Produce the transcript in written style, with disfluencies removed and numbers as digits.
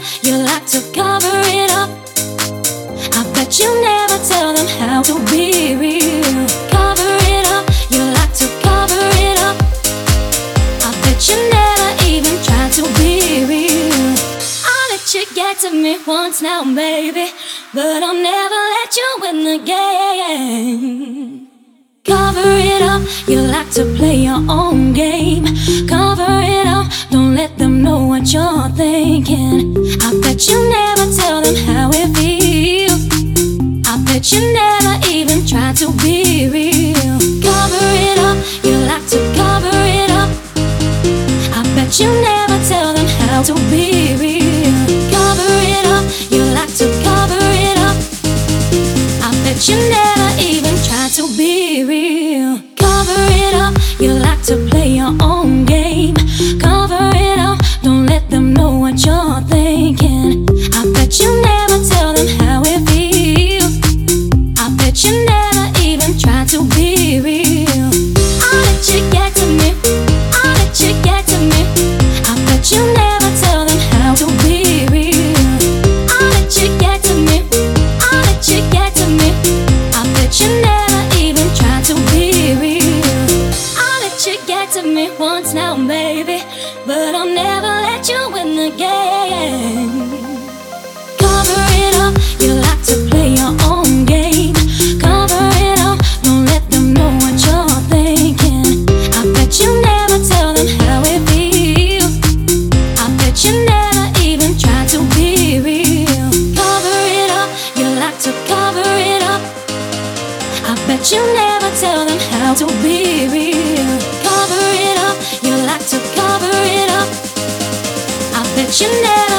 you like to cover it up. I bet you never tell them how to be real. Cover it up, you like to cover it up. I bet you never even try to be real. I'll let you get to me once now, baby, but I'll never let you win the game. Cover it up, you like to play your own game. Cover it up, don't let them know what you're thinking. I bet you never tell them how it feels. I bet you never even try to be real. Cover it up, you like to cover it up. I bet you never tell them how to be real. Cover it up, you like to cover it up. I bet you never even try to be real. Cover it up, you like to play your own game. Cover it up, don't let them know what you're thinking. I bet you never tell them how it feels. I bet you never even try to be real. I'll let you get to me, I'll let you get to me. I bet you never tell them how to be real. I'll let you get to me, I'll let you get to me. I bet you never even try to be real. I'll let you get to me once now, baby, but I'll never let you win the game. Cover it up, you like to play your own game. Cover it up, don't let them know what you're thinking. I bet you never tell them how it feels. I bet you never even try to be real. Cover it up, you like to cover it up. I bet you never tell them how to be real. Cover it up, you like to cover it up. I bet you never